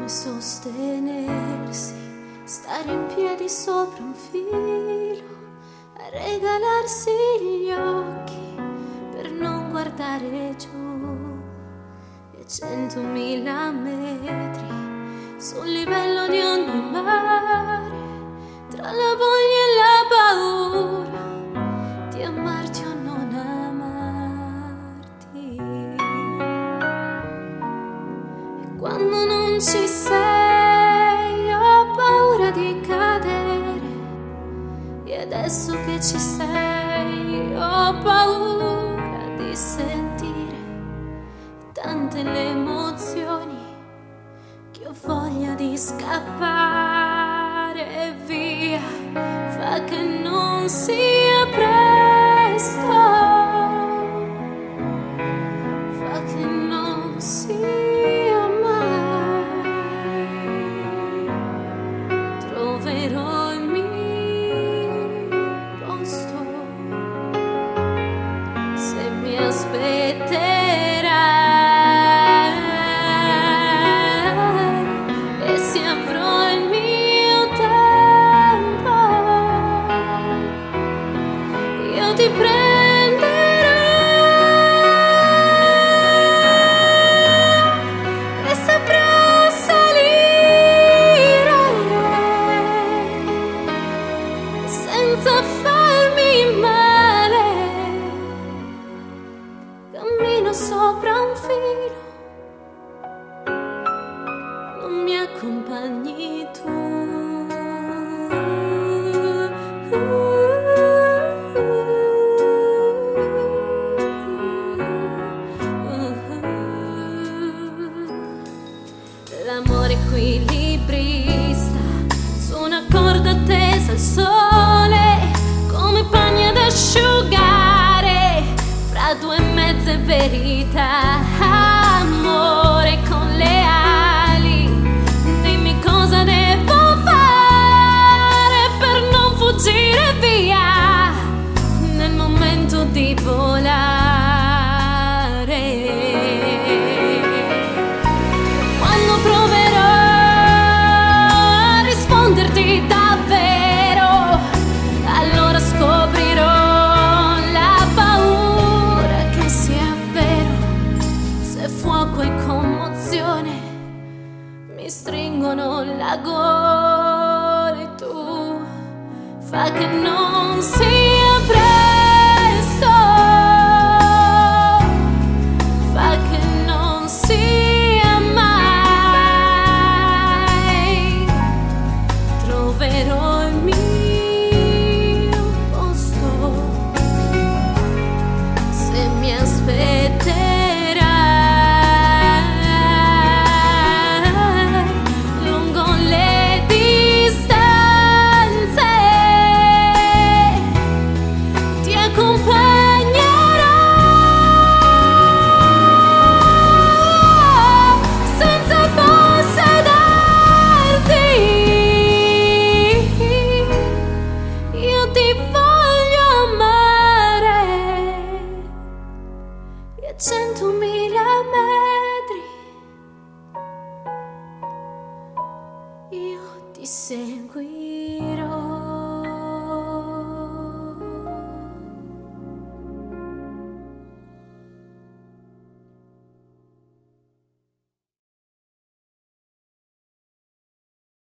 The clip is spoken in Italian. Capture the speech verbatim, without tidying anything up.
come sostenersi, stare in piedi sopra un filo, a regalarsi gli occhi per non guardare giù, e centomila metri sul livello di ogni mare, tra la voglia e la paura di amarti o non amarti. E quando non ci sei ho paura di cadere, e adesso che ci sei ho paura di sentire tante le emozioni che ho voglia di scappare via. Fa che non sia presto, fa che non sia mai. Troverò il mio posto se mi aspetterai. Ti prenderò e saprò salire senza farmi male. Cammino sopra un filo, non mi accompagni tu. L'amore equilibrista su una corda tesa al sole, come pagna da asciugare fra due mezze verità.